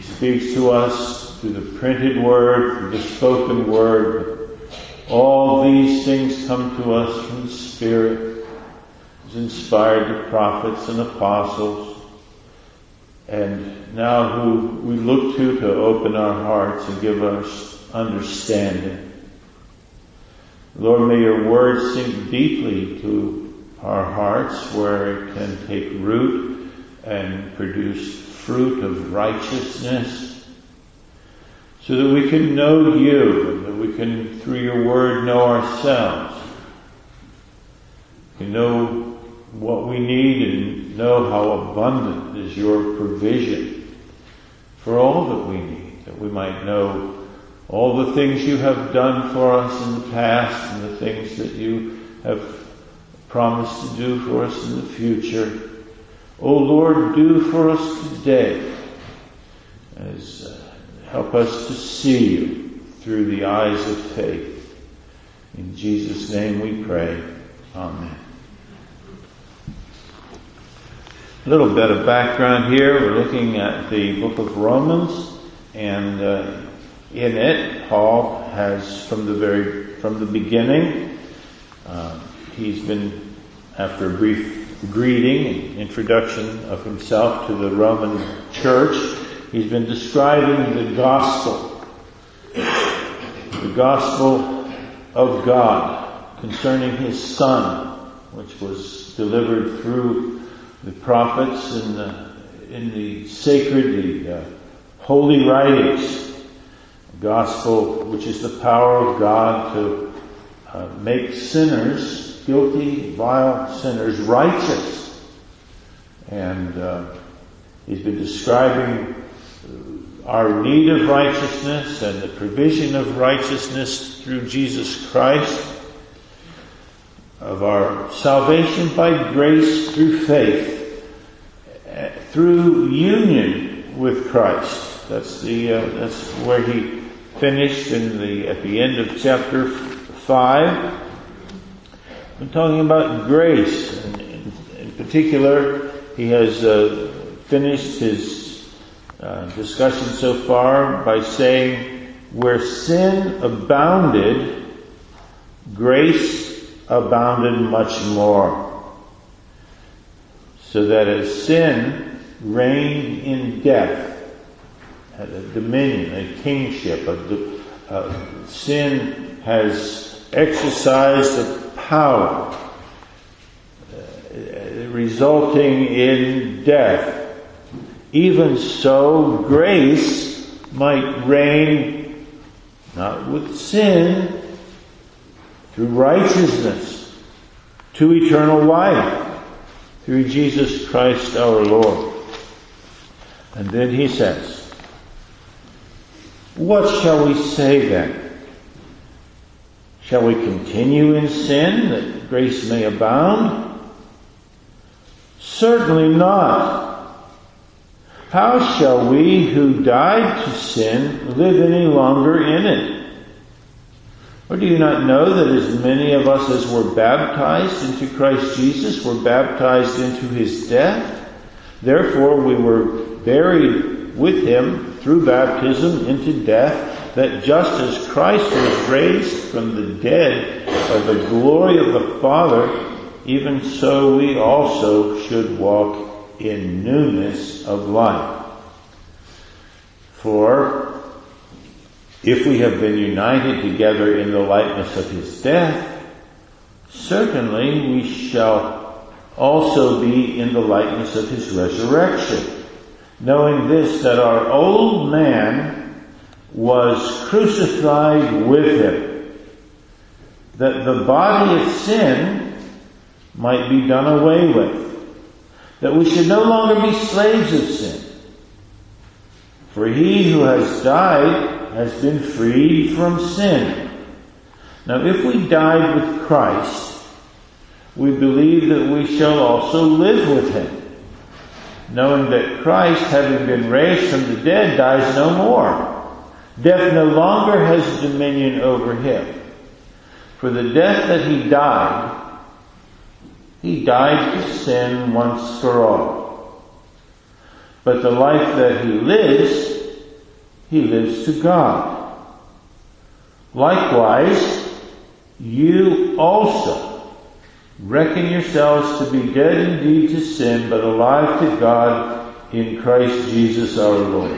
He speaks to us through the printed word, through the spoken word. All these things come to us from the Spirit. He's inspired the prophets and apostles. And now who we look to open our hearts and give us understanding. Lord, may your word sink deeply to our hearts where it can take root and produce fruit of righteousness, so that we can know you, and that we can, through your word, know ourselves. We can know what we need and know how abundant is your provision for all that we need, that we might know all the things you have done for us in the past and the things that you have promised to do for us in the future. O Lord, do for us today. Help us to see you through the eyes of faith. In Jesus' name we pray. Amen. A little bit of background here. We're looking at the book of Romans, and in it, Paul has, from the beginning, he's been, after a brief greeting and introduction of himself to the Roman church, he's been describing the gospel of God concerning his Son, which was delivered through the prophets in the sacred, the holy writings. The gospel, which is the power of God to make sinners, guilty, vile sinners, righteous. And he's been describing our need of righteousness and the provision of righteousness through Jesus Christ, of our salvation by grace through faith, through union with Christ. That's where he finished at the end of chapter 5. I'm talking about grace. And in particular, he has finished his discussion so far by saying, where sin abounded, grace abounded much more. So that as sin reigned in death, had a dominion, a kingship, sin has exercised a power resulting in death. Even so, grace might reign not with sin, through righteousness, to eternal life, through Jesus Christ our Lord. And then he says, what shall we say then? Shall we continue in sin that grace may abound? Certainly not. How shall we who died to sin live any longer in it? Or do you not know that as many of us as were baptized into Christ Jesus were baptized into his death? Therefore we were buried with him through baptism into death, that just as Christ was raised from the dead by the glory of the Father, even so we also should walk in newness of life. For if we have been united together in the likeness of his death, certainly we shall also be in the likeness of his resurrection, knowing this, that our old man was crucified with him, that the body of sin might be done away with, that we should no longer be slaves of sin. For he who has died has been freed from sin. Now if we died with Christ, we believe that we shall also live with him, knowing that Christ, having been raised from the dead, dies no more. Death no longer has dominion over him. For the death that he died to sin once for all. But the life that he lives, he lives to God. Likewise, you also reckon yourselves to be dead indeed to sin, but alive to God in Christ Jesus our Lord.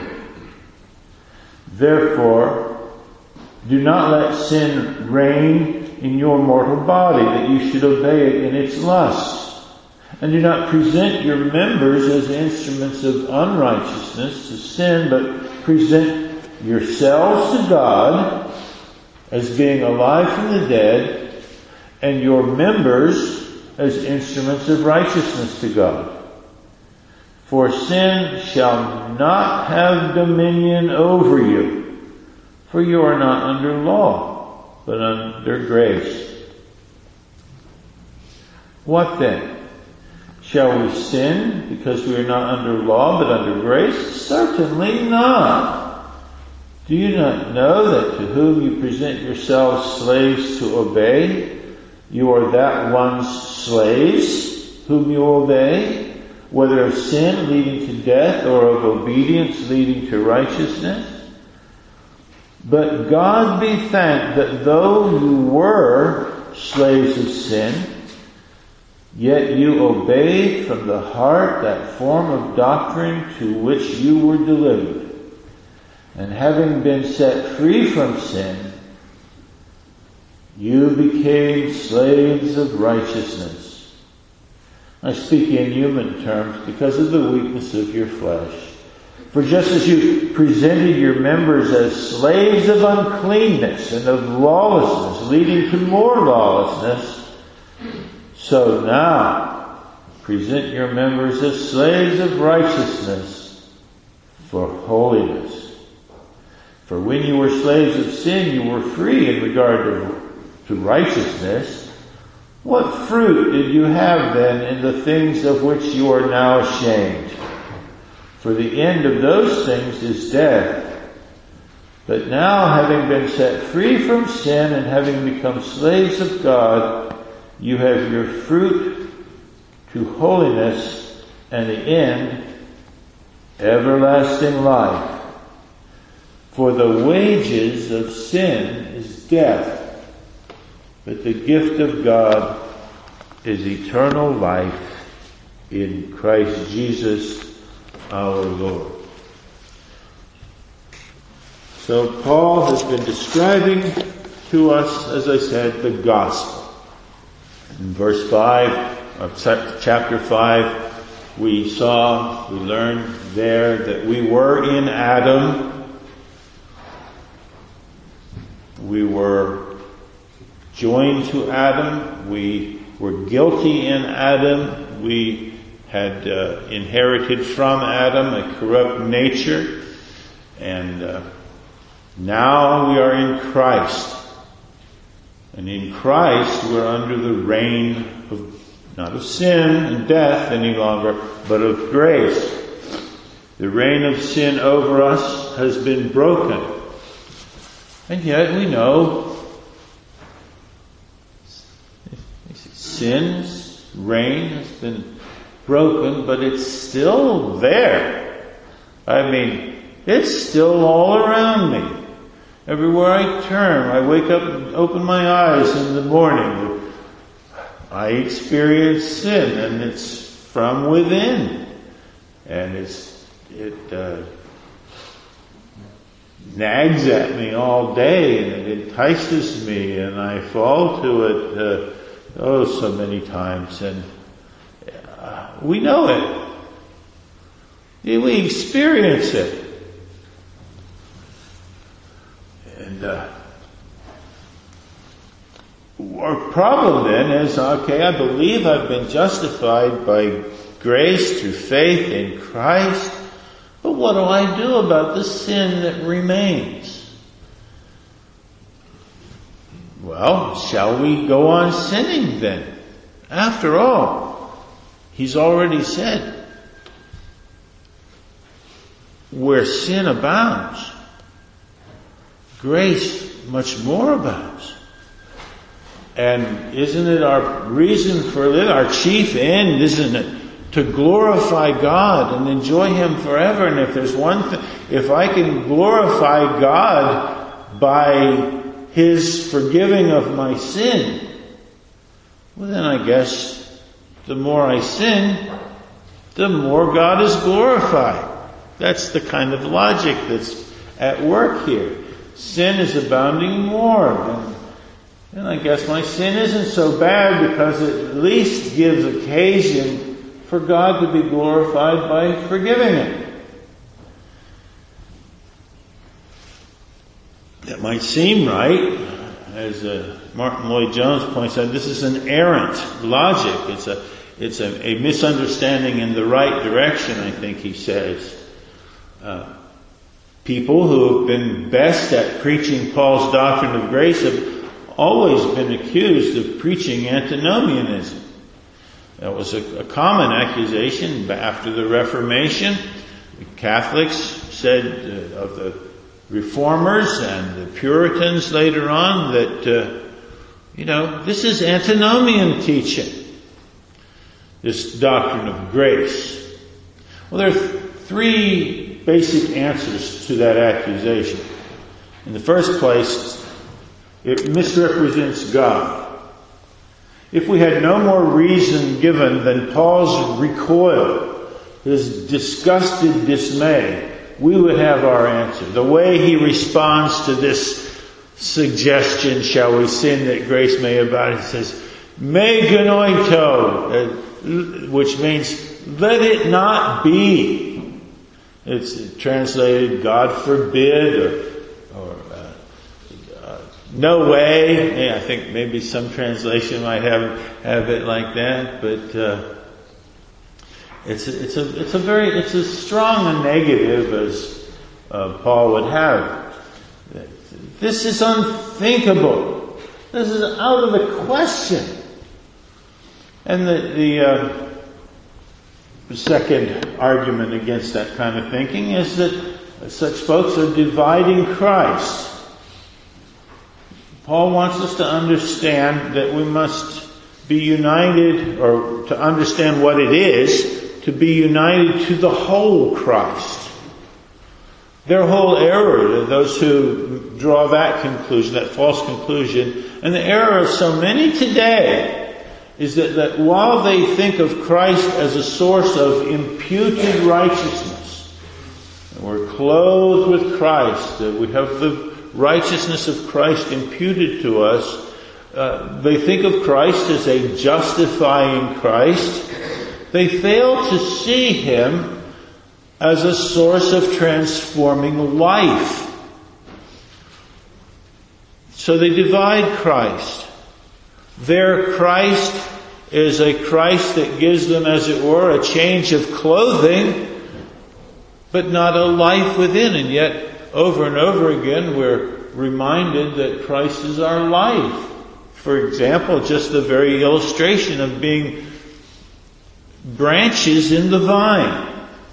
Therefore, do not let sin reign in your mortal body, that you should obey it in its lusts. And do not present your members as instruments of unrighteousness to sin, but present yourselves to God as being alive from the dead, and your members as instruments of righteousness to God. For sin shall not have dominion over you, for you are not under law, but under grace. What then? Shall we sin because we are not under law but under grace? Certainly not. Do you not know that to whom you present yourselves slaves to obey, you are that one's slaves whom you obey, whether of sin leading to death or of obedience leading to righteousness? But God be thanked that though you were slaves of sin, yet you obeyed from the heart that form of doctrine to which you were delivered. And having been set free from sin, you became slaves of righteousness. I speak in human terms because of the weakness of your flesh. For just as you presented your members as slaves of uncleanness and of lawlessness, leading to more lawlessness, so now present your members as slaves of righteousness for holiness. For when you were slaves of sin, you were free in regard to righteousness. What fruit did you have then in the things of which you are now ashamed? For the end of those things is death. But now, having been set free from sin and having become slaves of God, you have your fruit to holiness, and the end, everlasting life. For the wages of sin is death, but the gift of God is eternal life in Christ Jesus our Lord. So Paul has been describing to us, as I said, the gospel. In verse 5 of chapter 5, we learned there that we were in Adam. We were joined to Adam. We were guilty in Adam. We had inherited from Adam a corrupt nature. And now we are in Christ. And in Christ we're under the reign of, not of sin and death any longer, but of grace. The reign of sin over us has been broken. And yet we know sin's reign has been broken, but it's still there. I mean, it's still all around me. Everywhere I turn, I wake up and open my eyes in the morning, I experience sin, and it's from within. And it nags at me all day, and it entices me, and I fall to it so many times. And we know it. We experience it. And our problem then is, okay, I believe I've been justified by grace through faith in Christ. But what do I do about the sin that remains? Well, shall we go on sinning then? After all, he's already said, where sin abounds, grace much more abounds. And isn't it our reason for living, our chief end, isn't it, to glorify God and enjoy Him forever. And if there's one thing, if I can glorify God by His forgiving of my sin, well then I guess the more I sin, the more God is glorified. That's the kind of logic that's at work here. Sin is abounding more. And I guess my sin isn't so bad because it at least gives occasion for God to be glorified by forgiving it. That might seem right, as Martin Lloyd-Jones points out. This is an errant logic. It's a misunderstanding in the right direction, I think he says. People who have been best at preaching Paul's doctrine of grace have always been accused of preaching antinomianism. That was a common accusation after the Reformation. The Catholics said of the Reformers and the Puritans later on that, this is antinomian teaching, this doctrine of grace. Well, there are three basic answers to that accusation. In the first place, it misrepresents God. If we had no more reason given than Paul's recoil, his disgusted dismay, we would have our answer. The way he responds to this suggestion, shall we sin that grace may abound, he says, me genoito, which means let it not be. It's translated God forbid or no way. I think maybe some translation might have it like that, but it's as strong a negative as Paul would have. This is unthinkable. This is out of the question. And the second argument against that kind of thinking is that such folks are dividing Christ. Paul wants us to understand that we must be united, or to understand what it is to be united to the whole Christ. Their whole error, those who draw that conclusion, that false conclusion, and the error of so many today, is that while they think of Christ as a source of imputed righteousness, and we're clothed with Christ, that we have the righteousness of Christ imputed to us, they think of Christ as a justifying Christ. They fail to see Him as a source of transforming life. So they divide Christ. Their Christ is a Christ that gives them, as it were, a change of clothing, but not a life within. And yet, over and over again, we're reminded that Christ is our life. For example, just the very illustration of being branches in the vine.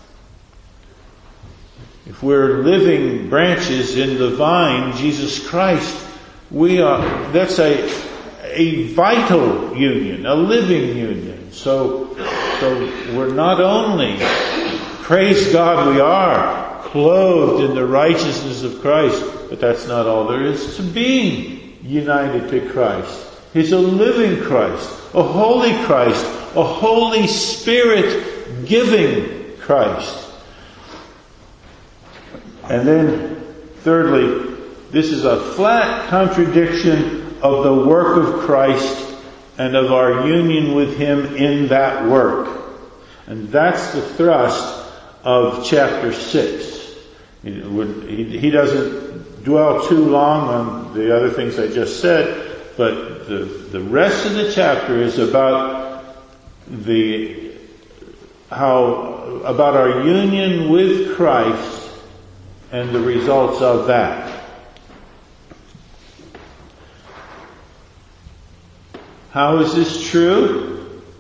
If we're living branches in the vine, Jesus Christ, that's a vital union, a living union. So we're not only, praise God, we are clothed in the righteousness of Christ, but that's not all there is to being united to Christ. He's a living Christ, a holy Christ, a Holy Spirit giving Christ. And then, thirdly, this is a flat contradiction of the work of Christ and of our union with Him in that work. And that's the thrust of chapter 6. He doesn't dwell too long on the other things I just said, but the rest of the chapter is about our union with Christ and the results of that. How is this true?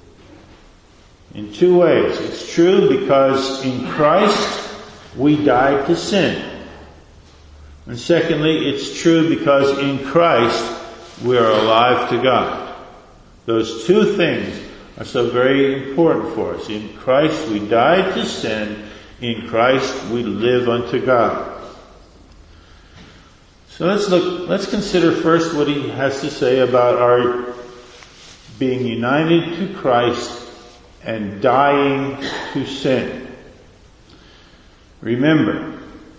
In two ways. It's true because in Christ we died to sin. And secondly, it's true because in Christ we are alive to God. Those two things are so very important for us. In Christ we died to sin. In Christ we live unto God. So let's consider first what he has to say about our being united to Christ and dying to sin. Remember,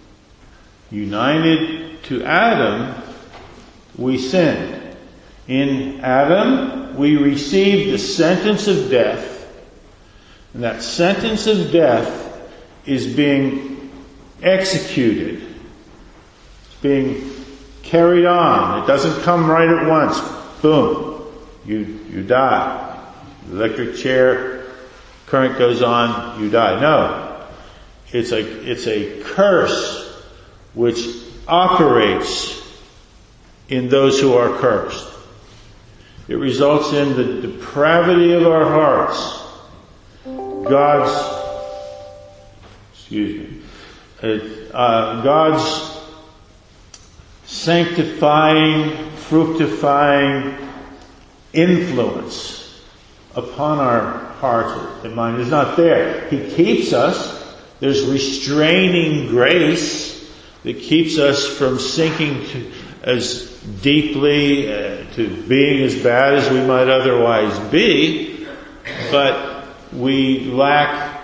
united to Adam, we sinned. In Adam, we received the sentence of death. And that sentence of death is being executed. It's being carried on. It doesn't come right at once. Boom. You die. The electric chair, current goes on, you die. No. It's a curse which operates in those who are cursed. It results in the depravity of our hearts. God's sanctifying, fructifying influence upon our heart and mind is not there. He keeps us. There's restraining grace that keeps us from sinking as deeply to being as bad as we might otherwise be, but we lack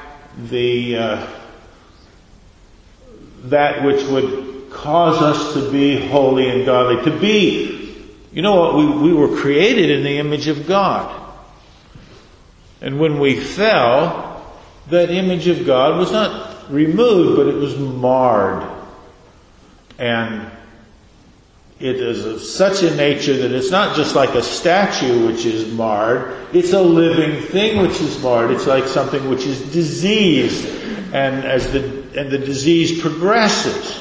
that which would cause us to be holy and godly. To be, you know what, we were created in the image of God. And when we fell, that image of God was not removed, but it was marred. And it is of such a nature that it's not just like a statue which is marred, it's a living thing which is marred. It's like something which is diseased, and the disease progresses.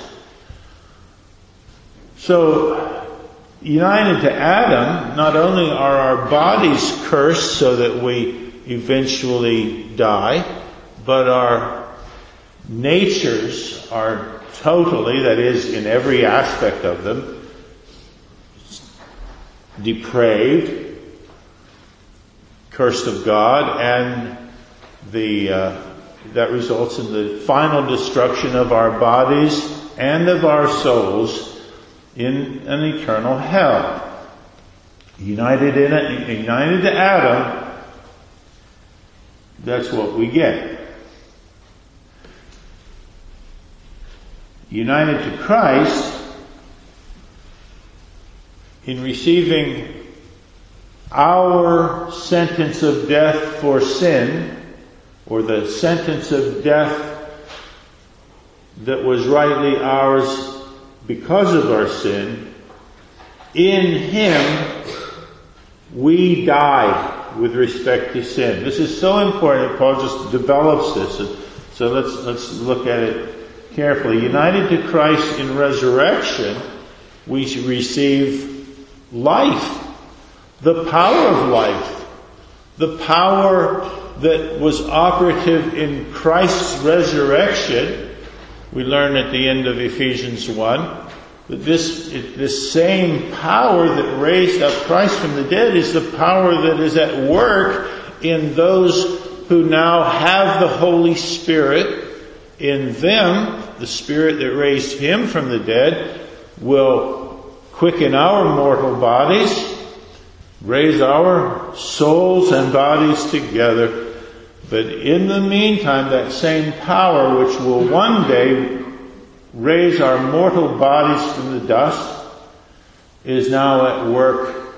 So, united to Adam, not only are our bodies cursed so that we eventually die, but our natures are totally, that is, in every aspect of them, depraved, cursed of God, and that results in the final destruction of our bodies and of our souls in an eternal hell. United to Adam, that's what we get. United to Christ, in receiving our sentence of death for sin, or the sentence of death that was rightly ours because of our sin, in Him we die with respect to sin. This is so important. Paul just develops this. So let's look at it carefully. United to Christ in resurrection, we receive life, the power of life, the power that was operative in Christ's resurrection. We learn at the end of Ephesians 1 that this same power that raised up Christ from the dead is the power that is at work in those who now have the Holy Spirit in them. The Spirit that raised Him from the dead will quicken our mortal bodies, raise our souls and bodies together. But in the meantime, that same power which will one day raise our mortal bodies from the dust is now at work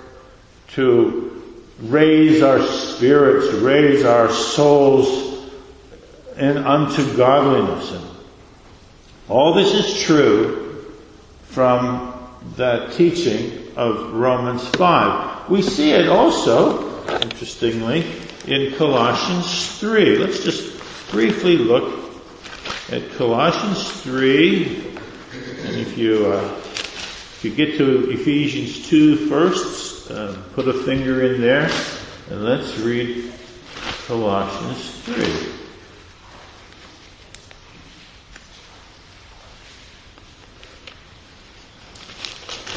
to raise our spirits, raise our souls unto godliness. And all this is true from that teaching of Romans 5. We see it also, interestingly, in Colossians 3. Let's just briefly look at Colossians 3. And if you get to Ephesians 2 first, put a finger in there, and let's read Colossians 3.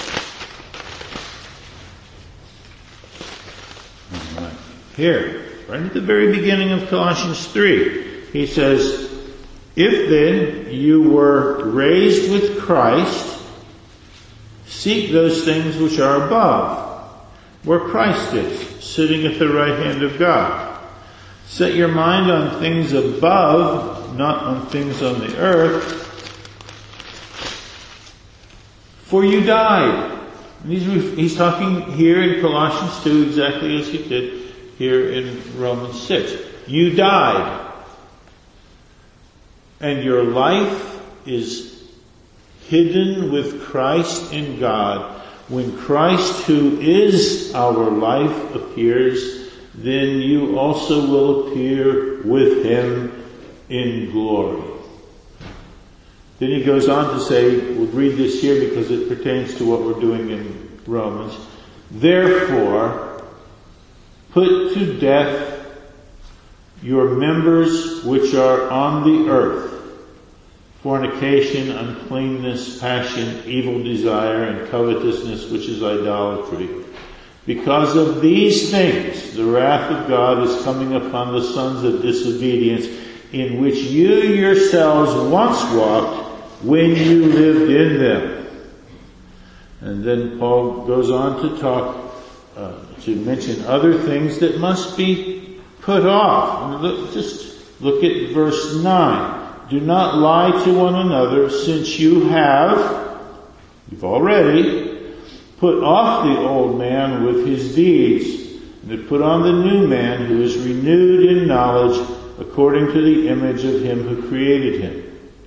Here, Right at the very beginning of Colossians 3, he says, if then you were raised with Christ, seek those things which are above, where Christ is, sitting at the right hand of God. Set your mind on things above, not on things on the earth, for you died. He's talking here in Colossians 2 exactly as he did here in Romans 6. You died. And your life is hidden with Christ in God. When Christ, who is our life, appears, then you also will appear with him in glory. Then he goes on to say, we'll read this here because it pertains to what we're doing in Romans. Therefore, put to death your members which are on the earth, fornication, uncleanness, passion, evil desire, and covetousness, which is idolatry. Because of these things, the wrath of God is coming upon the sons of disobedience, in which you yourselves once walked when you lived in them. And then Paul goes on to talk, to mention other things that must be put off. Just look at verse 9. Do not lie to one another, since you've already put off the old man with his deeds, and to put on the new man who is renewed in knowledge according to the image of him who created him.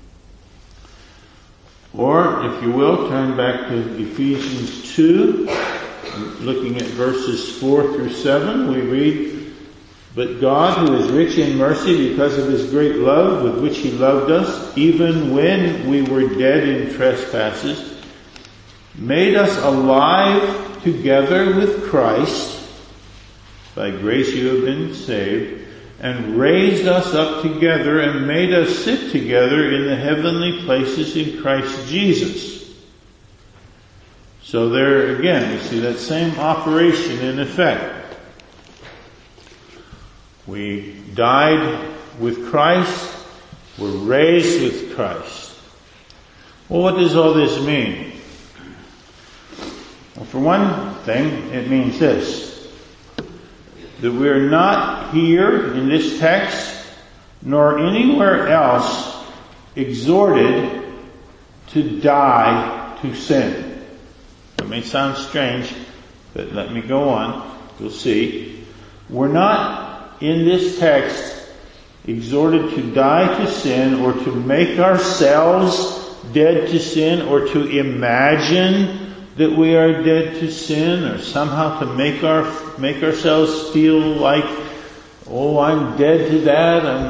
Or, if you will, turn back to Ephesians 2, looking at verses 4 through 7, we read, But God, who is rich in mercy because of his great love with which he loved us, even when we were dead in trespasses, made us alive together with Christ. By grace you have been saved, and raised us up together and made us sit together in the heavenly places in Christ Jesus. So there again, you see that same operation in effect. We died with Christ, we're raised with Christ. Well, what does all this mean? Well, for one thing, it means this. That we're not here in this text, nor anywhere else, exhorted to die to sin. That may sound strange, but let me go on. You'll see. We're not in this text exhorted to die to sin or to make ourselves dead to sin or to imagine that we are dead to sin, or somehow to make ourselves feel like, oh, I'm dead to that. I'm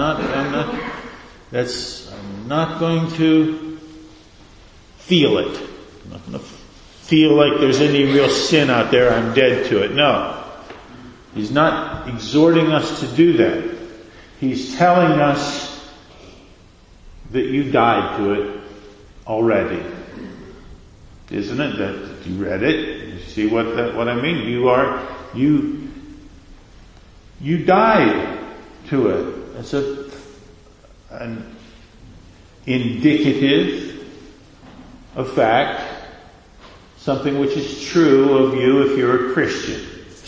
not going to feel it. I'm not going to feel like there's any real sin out there. I'm dead to it. No. He's not exhorting us to do that. He's telling us that you died to it already. Isn't it? That you read it? You see what I mean? You died to it. That's an indicative of fact, something which is true of you if you're a Christian.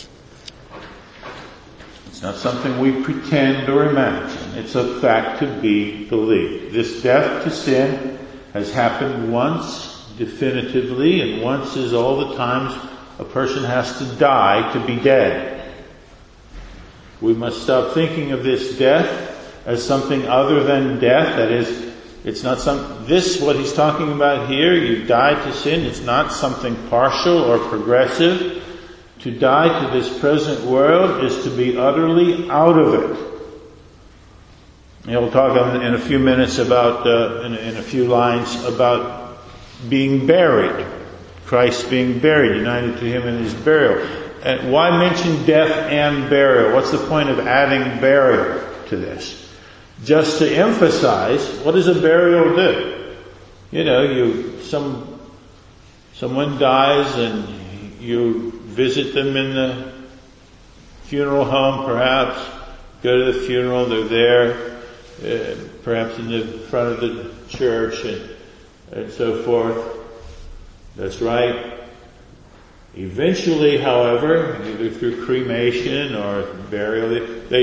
It's not something we pretend or imagine. It's a fact to be believed. This death to sin has happened once, definitively, and once is all the times a person has to die to be dead. We must stop thinking of this death as something other than death. That is, it's not what he's talking about here, you died to sin, it's not something partial or progressive. To die to this present world is to be utterly out of it. And we'll talk in a few minutes about, in a few lines, about being buried. Christ being buried, united to him in his burial. And why mention death and burial? What's the point of adding burial to this? Just to emphasize, what does a burial do? You know, someone dies and you visit them in the funeral home perhaps, go to the funeral, they're there, perhaps in the front of the church and so forth. That's right. Eventually, however, either through cremation or burial,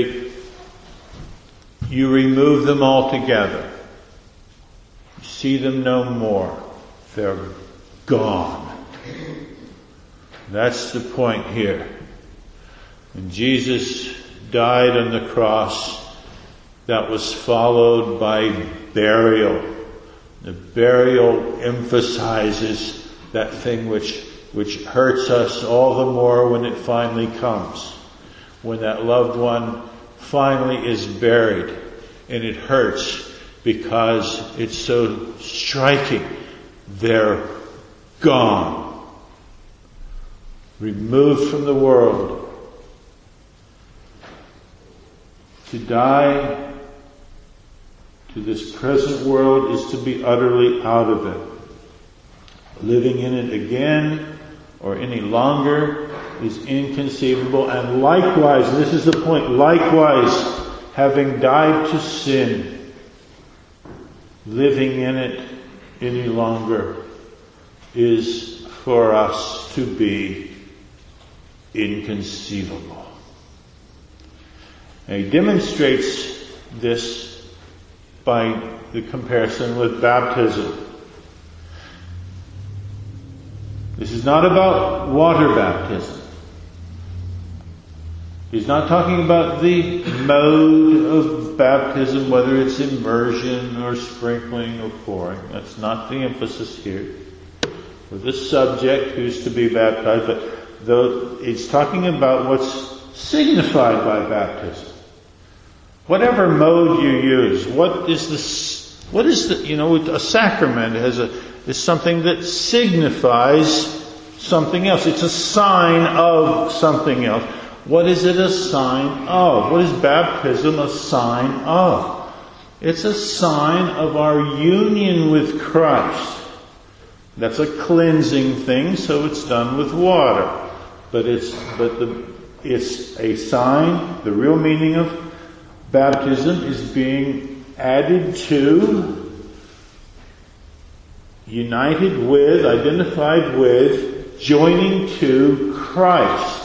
you remove them altogether. You see them no more. They're gone. That's the point here. When Jesus died on the cross, that was followed by burial. The burial emphasizes that thing which hurts us all the more when it finally comes. When that loved one finally is buried, and it hurts because it's so striking. They're gone. Removed from the world. To die to this present world is to be utterly out of it. Living in it again or any longer is inconceivable. And likewise, and this is the point, likewise, having died to sin, living in it any longer is for us to be inconceivable. And he demonstrates this by the comparison with baptism. This is not about water baptism. He's not talking about the mode of baptism, whether it's immersion or sprinkling or pouring. That's not the emphasis here. For the subject who's to be baptized, but though it's talking about what's signified by baptism. Whatever mode you use, a sacrament is something that signifies something else. It's a sign of something else. What is it a sign of? What is baptism a sign of? It's a sign of our union with Christ. That's a cleansing thing, so it's done with water. But it's a sign. The real meaning of baptism is being added to, united with, identified with, joining to Christ.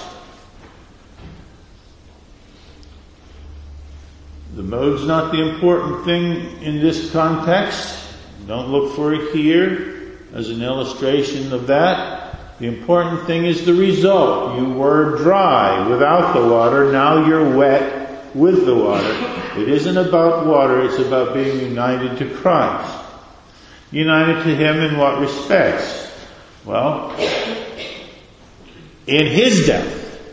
The mode's not the important thing in this context. Don't look for it here as an illustration of that. The important thing is the result. You were dry without the water, now you're wet with the water. It isn't about water, it's about being united to Christ. United to Him in what respects? Well, in His death.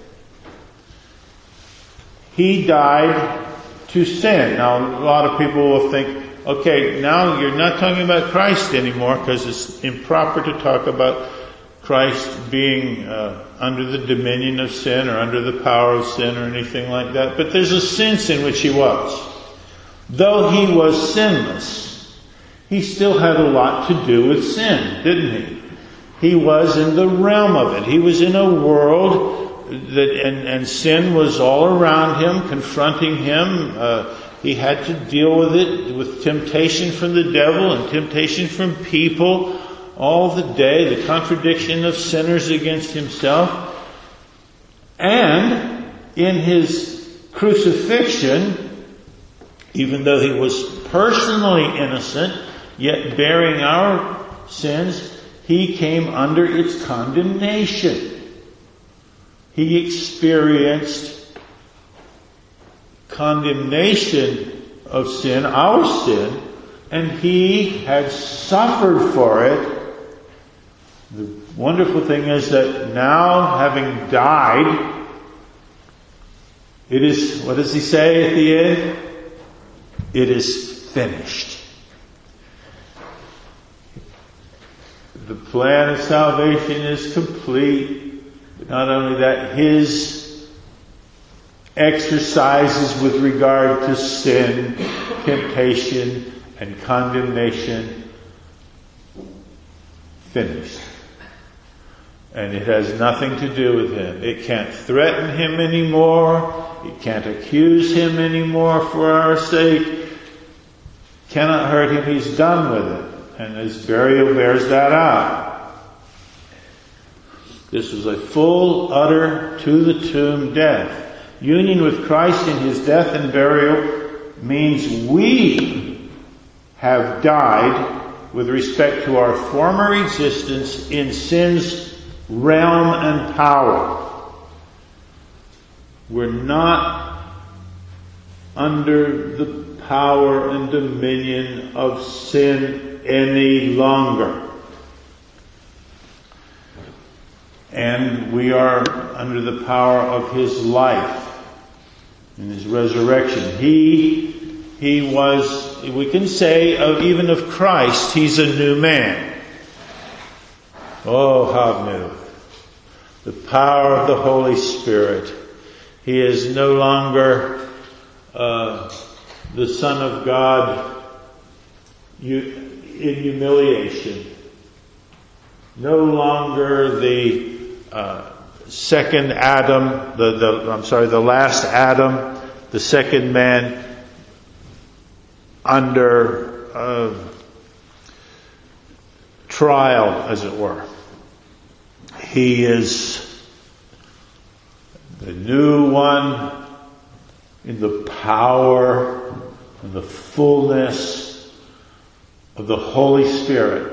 He died to sin. Now, a lot of people will think, okay, now you're not talking about Christ anymore because it's improper to talk about Christ being under the dominion of sin or under the power of sin or anything like that. But there's a sense in which He was. Though He was sinless, He still had a lot to do with sin, didn't He? He was in the realm of it. He was in a world and sin was all around Him, confronting Him. He had to deal with it, with temptation from the devil and temptation from people all the day, the contradiction of sinners against Himself. And in His crucifixion, even though He was personally innocent, yet bearing our sins, He came under its condemnation. He experienced condemnation of sin, our sin, and He had suffered for it. The wonderful thing is that now, having died, it is, what does He say at the end? It is finished. The plan of salvation is complete. Not only that, His exercises with regard to sin, temptation, and condemnation finished. And it has nothing to do with him. It can't threaten him anymore. It can't accuse him anymore for our sake. Cannot hurt him. He's done with it. And his burial bears that out. This was a full, utter, to the tomb death. Union with Christ in his death and burial means we have died with respect to our former existence in sin's realm and power. We're not under the power and dominion of sin any longer. And we are under the power of his life and his resurrection. He was, we can say, even of Christ, he's a new man. Oh, how new. The power of the Holy Spirit. He is no longer the Son of God in humiliation. No longer the second Adam, the last Adam, the second man under trial, as it were. He is the new one in the power and the fullness of the Holy Spirit.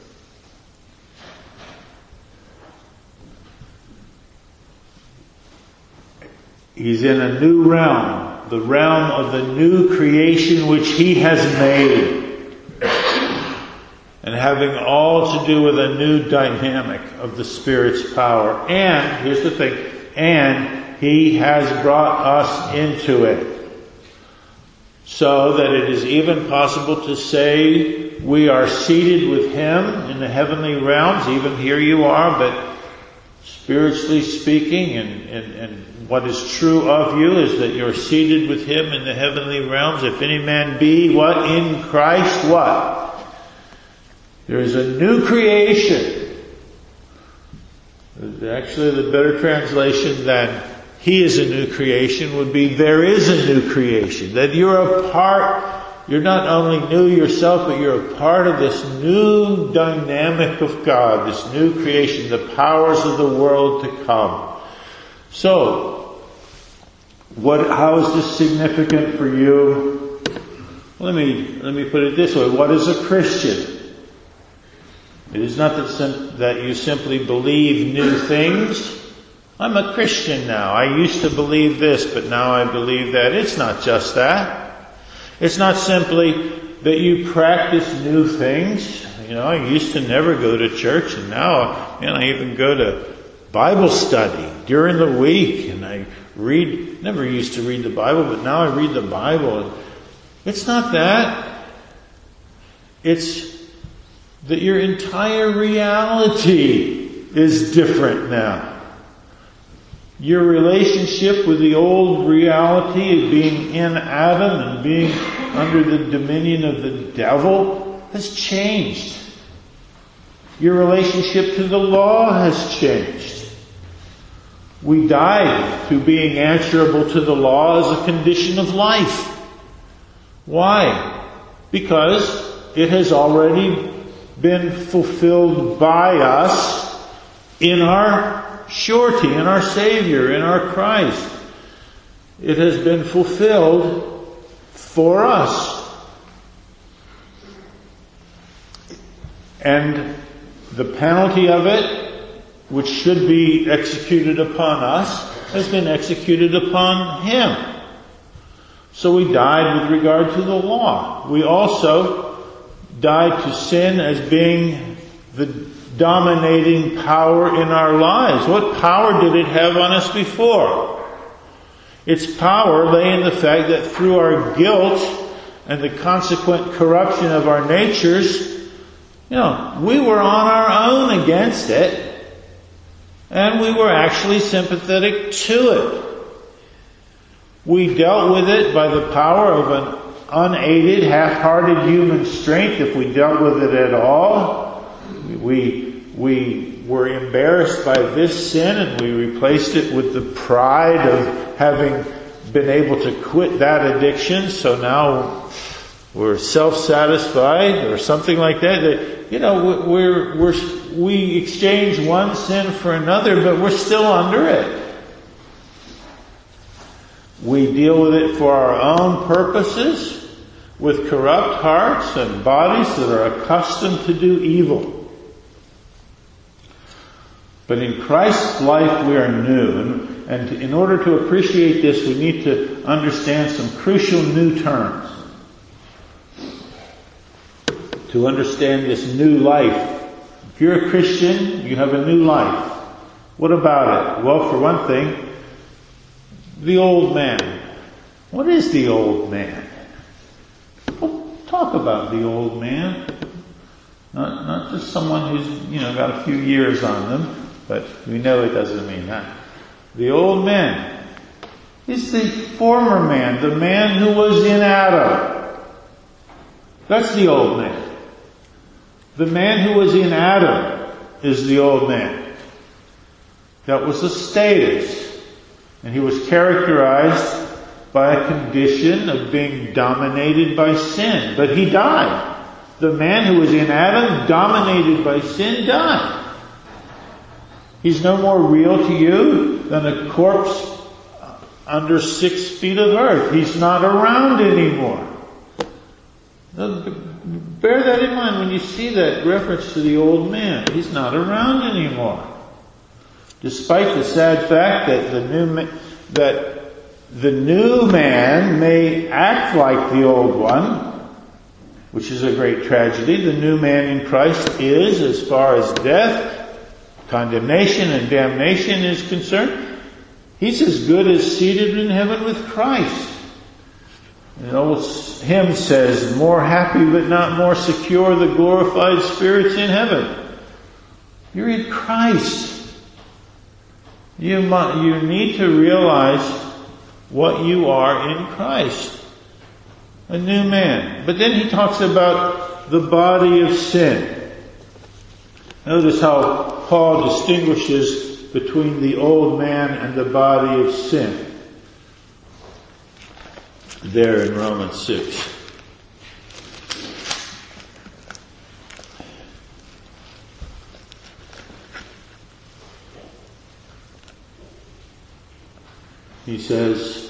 He's in a new realm, the realm of the new creation which he has made, and having all to do with a new dynamic of the Spirit's power. And, here's the thing, and he has brought us into it, so that it is even possible to say we are seated with him in the heavenly realms. Even here you are, but spiritually speaking, and what is true of you is that you're seated with him in the heavenly realms. If any man be what? In Christ what? There is a new creation. Actually, the better translation than he is a new creation would be there is a new creation. That you're a part, you're not only new yourself, but you're a part of this new dynamic of God, this new creation, the powers of the world to come. So, how is this significant for you? Let me put it this way. What is a Christian? It is not that you simply believe new things. I'm a Christian now. I used to believe this, but now I believe that. It's not just that. It's not simply that you practice new things. I used to never go to church, and now, I even go to Bible study during the week, and I never used to read the Bible, but now I read the Bible. It's not that. It's that your entire reality is different now. Your relationship with the old reality of being in Adam and being under the dominion of the devil has changed. Your relationship to the law has changed. We died to being answerable to the law as a condition of life. Why? Because it has already been fulfilled by us in our surety, in our Savior, in our Christ. It has been fulfilled for us. And the penalty of it, which should be executed upon us, has been executed upon him. So we died with regard to the law. We also died to sin as being the dominating power in our lives. What power did it have on us before? Its power lay in the fact that through our guilt and the consequent corruption of our natures, we were on our own against it. And we were actually sympathetic to it. We dealt with it by the power of an unaided, half-hearted human strength, if we dealt with it at all. We we were embarrassed by this sin and we replaced it with the pride of having been able to quit that addiction. So now we're self-satisfied or something like that. We exchange one sin for another, but we're still under it. We deal with it for our own purposes, with corrupt hearts and bodies that are accustomed to do evil. But in Christ's life we are new, and in order to appreciate this we need to understand some crucial new terms. To understand this new life. If you're a Christian, you have a new life. What about it? Well, for one thing, the old man. What is the old man? Well, talk about the old man. Not just someone who's, got a few years on them, but we know it doesn't mean that. The old man is the former man, the man who was in Adam. That's the old man. The man who was in Adam is the old man. That was a status. And he was characterized by a condition of being dominated by sin. But he died. The man who was in Adam, dominated by sin, died. He's no more real to you than a corpse under 6 feet of earth. He's not around anymore. Bear that in mind when you see that reference to the old man. He's not around anymore. Despite the sad fact that the new man may act like the old one, which is a great tragedy. The new man in Christ is, as far as death, condemnation, and damnation is concerned, he's as good as seated in heaven with Christ. An old hymn says, "More happy but not more secure, the glorified spirits in heaven." You're in Christ. You need to realize what you are in Christ. A new man. But then he talks about the body of sin. Notice how Paul distinguishes between the old man and the body of sin. There in Romans 6. He says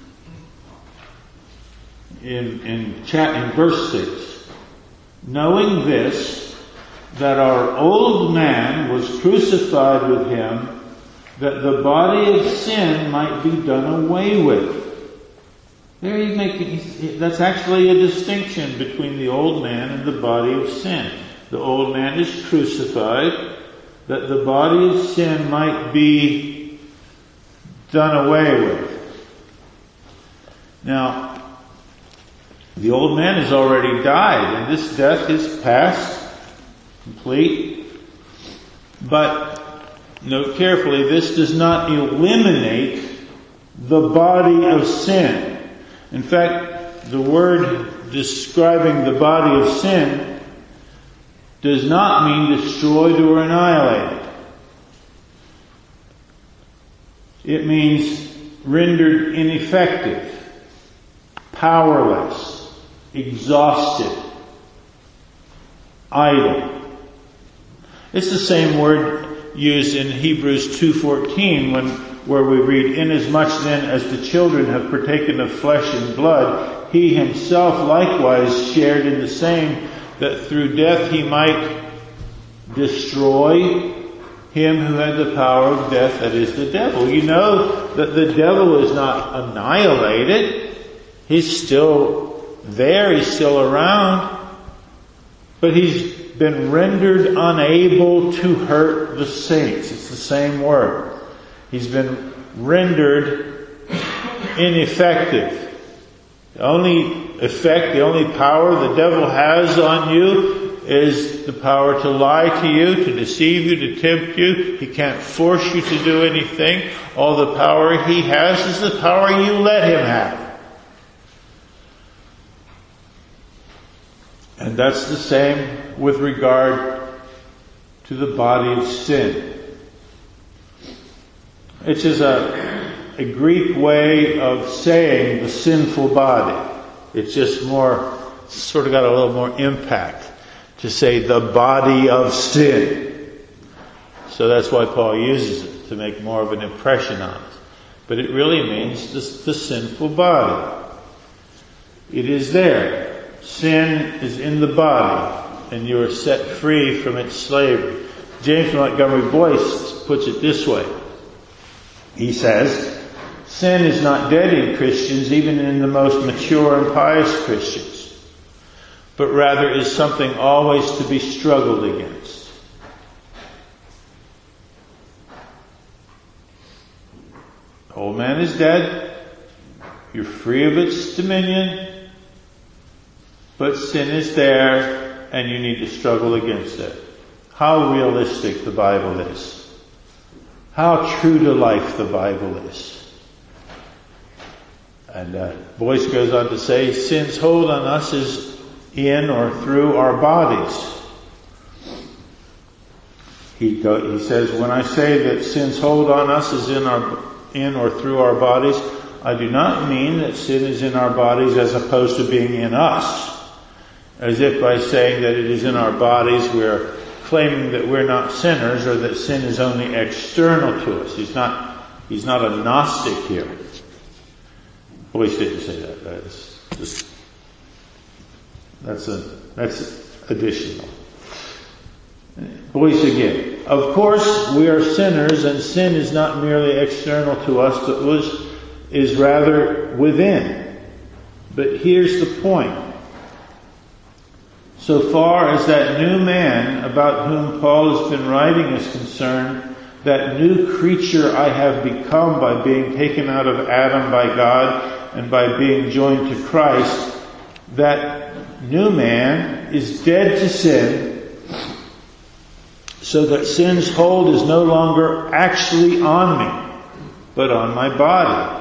in verse 6, knowing this, that our old man was crucified with him, that the body of sin might be done away with. There that's actually a distinction between the old man and the body of sin. The old man is crucified, that the body of sin might be done away with. Now, the old man has already died, and this death is past, complete. But note carefully, this does not eliminate the body of sin. In fact, the word describing the body of sin does not mean destroyed or annihilated. It means rendered ineffective, powerless, exhausted, idle. It's the same word used in Hebrews 2:14 where we read, "Inasmuch then as the children have partaken of flesh and blood, he himself likewise shared in the same, that through death he might destroy him who had the power of death, that is the devil." You know that the devil is not annihilated. He's still there, he's still around, but he's been rendered unable to hurt the saints. It's the same word. He's been rendered ineffective. The only effect, the only power the devil has on you is the power to lie to you, to deceive you, to tempt you. He can't force you to do anything. All the power he has is the power you let him have. And that's the same with regard to the body of sin. It's just a Greek way of saying the sinful body. It's just more, sort of got a little more impact to say the body of sin. So that's why Paul uses it, to make more of an impression on it. But it really means the sinful body. It is there. Sin is in the body, and you are set free from its slavery. James Montgomery Boyce puts it this way. He says, sin is not dead in Christians, even in the most mature and pious Christians, but rather is something always to be struggled against. The old man is dead. You're free of its dominion, but sin is there, and you need to struggle against it. How realistic the Bible is. How true to life the Bible is. And Boyce goes on to say, sin's hold on us is in or through our bodies. He says, when I say that sin's hold on us is in or through our bodies, I do not mean that sin is in our bodies as opposed to being in us. As if by saying that it is in our bodies we're claiming that we're not sinners, or that sin is only external to us. He's not a Gnostic here. Boyce didn't say that. That's additional. Boyce again. Of course, we are sinners, and sin is not merely external to us, but is rather within. But here's the point. So far as that new man about whom Paul has been writing is concerned, that new creature I have become by being taken out of Adam by God and by being joined to Christ, that new man is dead to sin, so that sin's hold is no longer actually on me, but on my body.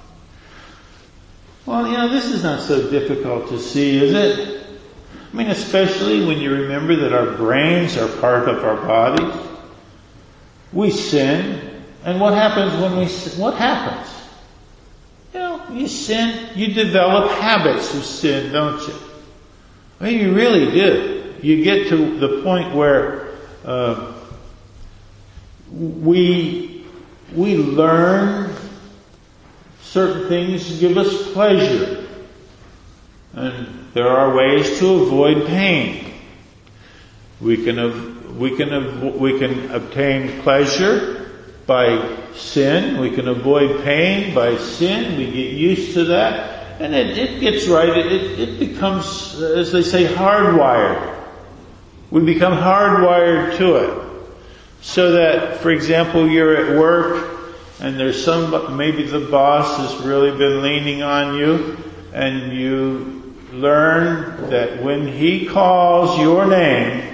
Well, this is not so difficult to see, is it? I mean, especially when you remember that our brains are part of our bodies. We sin, and what happens when we sin? What happens? You sin, you develop habits of sin, don't you? I mean, you really do. You get to the point where we learn certain things give us pleasure. And there are ways to avoid pain. We can obtain pleasure by sin. We can avoid pain by sin. We get used to that. And it gets right. It becomes, as they say, hardwired. We become hardwired to it. So that, for example, you're at work and there's maybe the boss has really been leaning on you, and you learn that when he calls your name,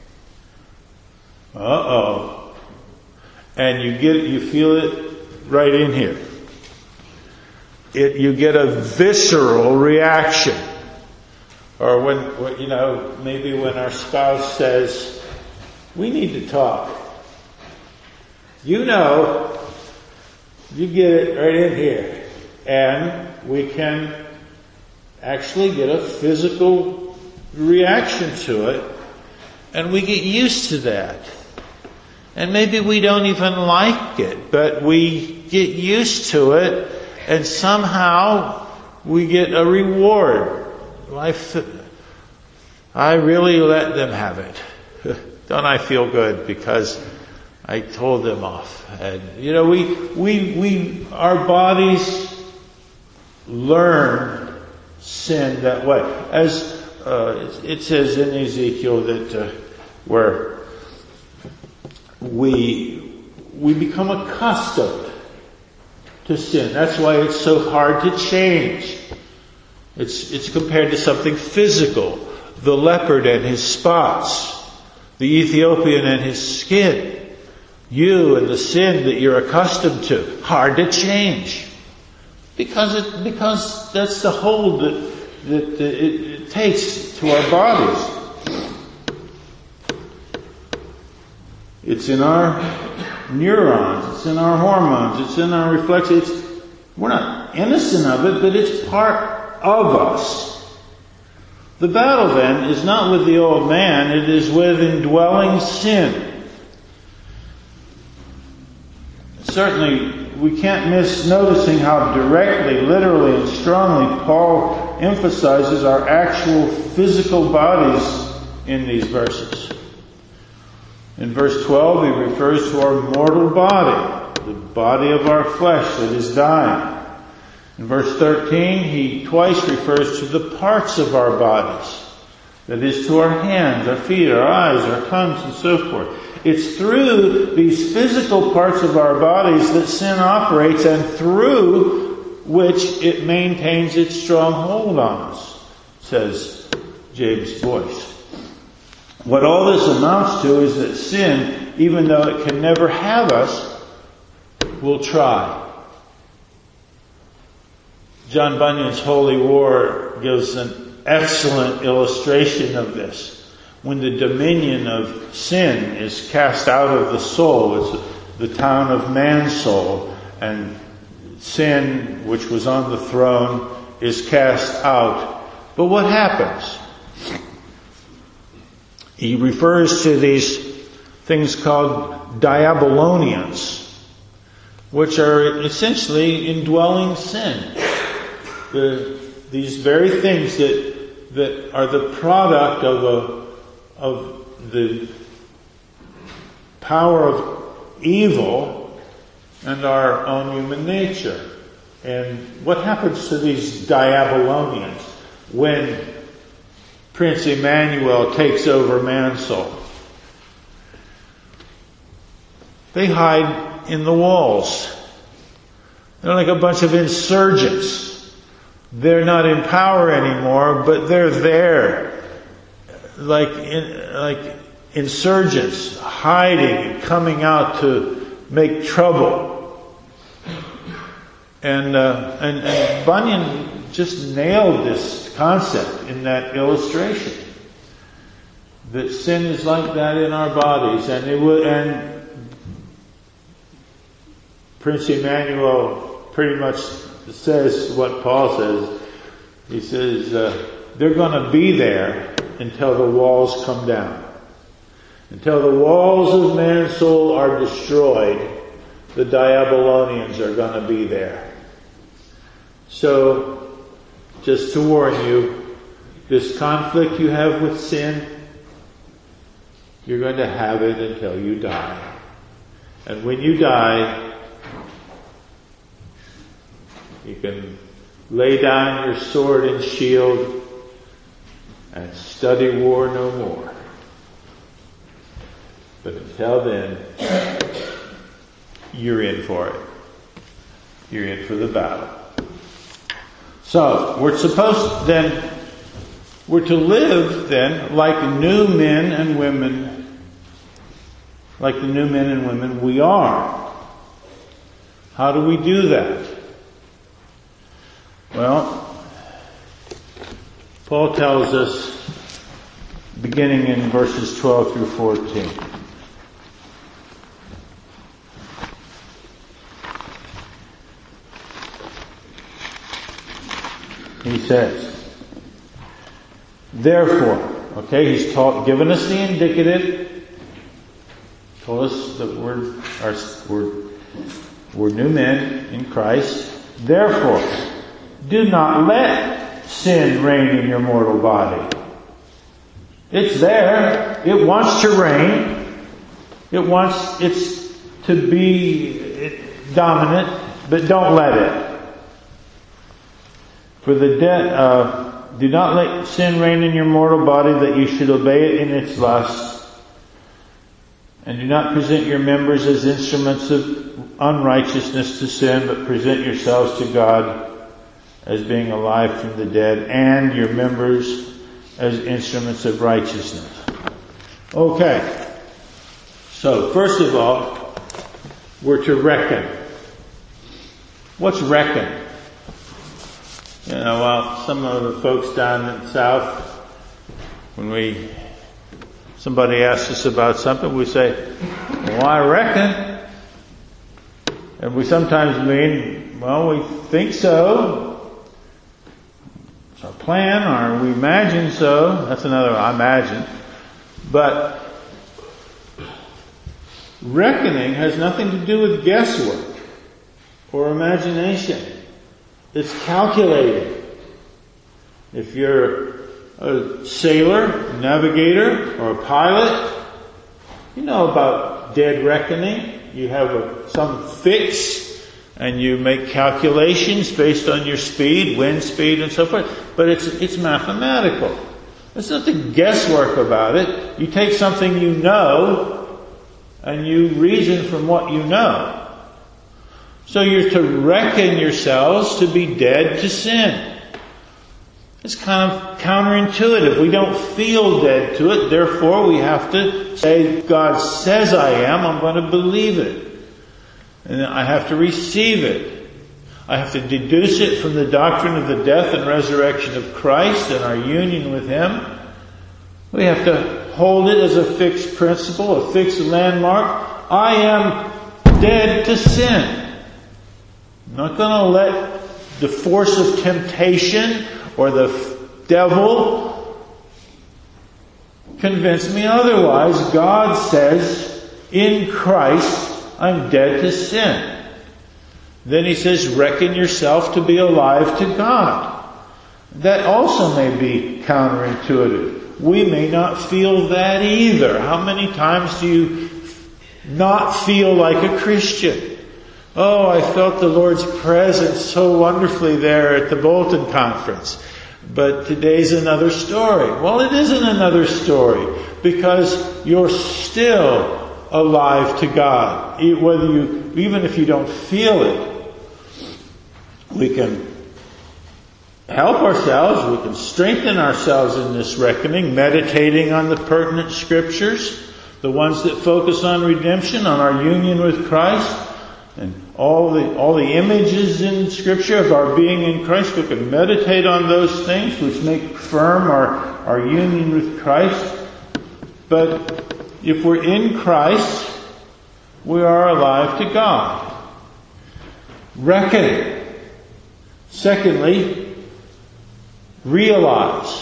and you feel it right in here. You get a visceral reaction. Or when maybe when our spouse says, we need to talk. You get it right in here. And we can actually get a physical reaction to it, and we get used to that. And maybe we don't even like it, but we get used to it, and somehow we get a reward. I really let them have it. Don't I feel good because I told them off? And our bodies learn sin that way. As it says in Ezekiel that where we become accustomed to sin. That's why it's so hard to change. It's compared to something physical. The leopard and his spots. The Ethiopian and his skin. You and the sin that you're accustomed to. Hard to change. Because that's the hold that it takes to our bodies. It's in our neurons. It's in our hormones. It's in our reflexes. We're not innocent of it, but it's part of us. The battle then is not with the old man. It is with indwelling sin. Certainly, we can't miss noticing how directly, literally, and strongly Paul emphasizes our actual physical bodies in these verses. In verse 12, he refers to our mortal body, the body of our flesh that is dying. In verse 13, he twice refers to the parts of our bodies, that is, to our hands, our feet, our eyes, our tongues, and so forth. It's through these physical parts of our bodies that sin operates, and through which it maintains its strong hold on us, says James Boyce. What all this amounts to is that sin, even though it can never have us, will try. John Bunyan's Holy War gives an excellent illustration of this. When the dominion of sin is cast out of the soul, it's the town of man's soul, and sin, which was on the throne, is cast out. But what happens? He refers to these things called Diabolonians, which are essentially indwelling sin. These very things that are the product of the power of evil and our own human nature. And what happens to these Diabolonians when Prince Emmanuel takes over man's soul? They hide in the walls. They're like a bunch of insurgents. They're not in power anymore, but they're there, like insurgents, hiding and coming out to make trouble. And Bunyan just nailed this concept in that illustration, that sin is like that in our bodies, and Prince Emmanuel pretty much says what Paul says. He says they're going to be there until the walls come down. Until the walls of man's soul are destroyed, the Diabolonians are going to be there. So, just to warn you, this conflict you have with sin, you're going to have it until you die. And when you die, you can lay down your sword and shield and study war no more. But until then, you're in for it. You're in for the battle. So, we're to live then like new men and women, like the new men and women we are. How do we do that? Well, Paul tells us, beginning in verses 12 through 14. He says, therefore, okay, he's given us the indicative, told us that we're new men in Christ. Therefore, do not let sin reign in your mortal body. It's there. It wants to reign. It's to be dominant, but don't let it. For do not let sin reign in your mortal body, that you should obey it in its lusts. And do not present your members as instruments of unrighteousness to sin, but present yourselves to God as being alive from the dead, and your members as instruments of righteousness. Okay. So, first of all, we're to reckon. What's reckon? You know, well, some of the folks down in the South, when somebody asks us about something, we say, Well, I reckon. And we sometimes mean, well, we think so. It's our plan, or we imagine so. That's another, I imagine. But reckoning has nothing to do with guesswork or imagination. It's calculated. If you're a sailor, navigator, or a pilot, you know about dead reckoning. You have some fix, and you make calculations based on your speed, wind speed, and so forth. But it's mathematical. There's nothing guesswork about it. You take something you know, and you reason from what you know. So you're to reckon yourselves to be dead to sin. It's kind of counterintuitive. We don't feel dead to it. Therefore, we have to say, God says I am. I'm going to believe it. And I have to receive it. I have to deduce it from the doctrine of the death and resurrection of Christ and our union with Him. We have to hold it as a fixed principle, a fixed landmark. I am dead to sin. I'm not going to let the force of temptation or the devil convince me otherwise. God says, in Christ, I'm dead to sin. Then He says, reckon yourself to be alive to God. That also may be counterintuitive. We may not feel that either. How many times do you not feel like a Christian? Oh, I felt the Lord's presence so wonderfully there at the Bolton conference. But today's another story. Well, it isn't another story, because you're still alive to God. Even if you don't feel it, we can help ourselves, we can strengthen ourselves in this reckoning, meditating on the pertinent scriptures, the ones that focus on redemption, on our union with Christ, and all the images in Scripture of our being in Christ. We can meditate on those things which make firm our union with Christ. But if we're in Christ, we are alive to God. Reckon. Secondly, realize.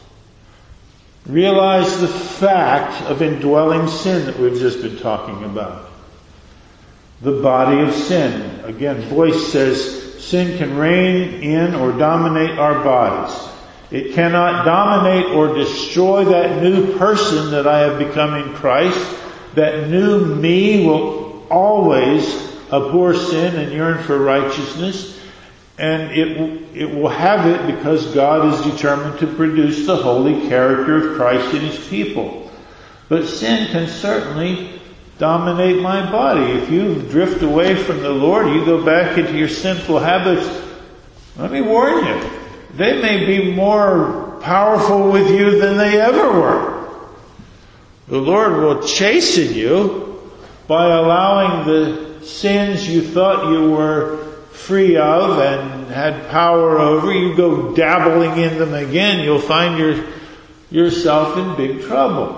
Realize the fact of indwelling sin that we've just been talking about. The body of sin. Again, Boyce says, sin can reign in or dominate our bodies. It cannot dominate or destroy that new person that I have become in Christ. That new me will always abhor sin and yearn for righteousness. And it will have it because God is determined to produce the holy character of Christ in His people. But sin can certainly dominate my body. If you drift away from the Lord, you go back into your sinful habits, let me warn you, they may be more powerful with you than they ever were. The Lord will chasten you by allowing the sins you thought you were free of and had power over, you go dabbling in them again, you'll find yourself in big trouble.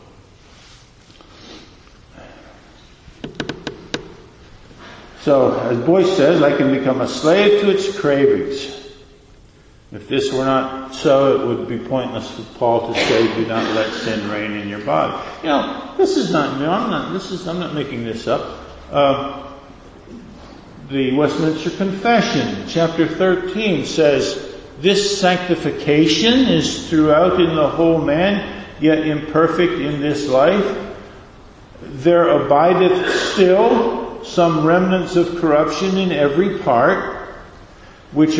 So, as Boyce says, I can become a slave to its cravings. If this were not so, it would be pointless for Paul to say, do not let sin reign in your body. You know, this is not new. I'm not making this up. The Westminster Confession, chapter 13, says, this sanctification is throughout in the whole man, yet imperfect in this life. There abideth still some remnants of corruption in every part, whence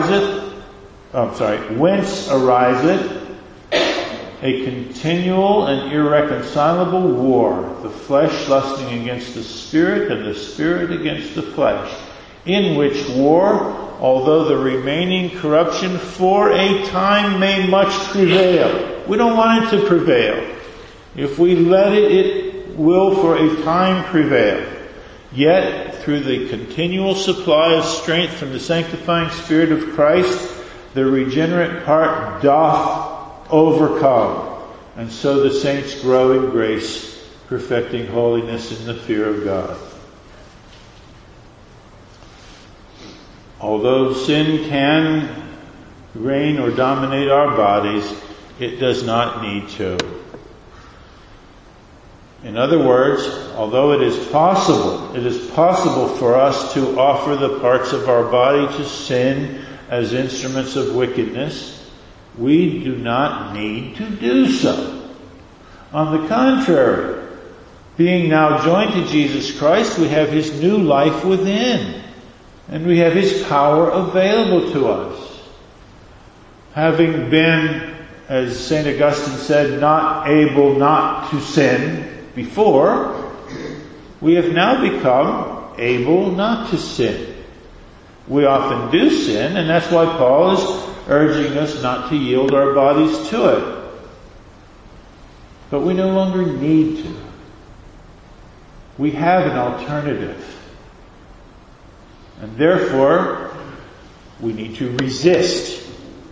ariseth a continual and irreconcilable war, the flesh lusting against the Spirit, and the Spirit against the flesh, in which war, although the remaining corruption for a time may much prevail. We don't want it to prevail. If we let it, it will for a time prevail. Yet, through the continual supply of strength from the sanctifying Spirit of Christ, the regenerate part doth overcome. And so the saints grow in grace perfecting holiness in the fear of God. Although sin can reign or dominate our bodies, it does not need to. In other words, although it is possible for us to offer the parts of our body to sin as instruments of wickedness, we do not need to do so. On the contrary, being now joined to Jesus Christ, we have His new life within, and we have His power available to us. Having been, as St. Augustine said, not able not to sin before, we have now become able not to sin. We often do sin, and that's why Paul is urging us not to yield our bodies to it. But we no longer need to. We have an alternative. And therefore, we need to resist.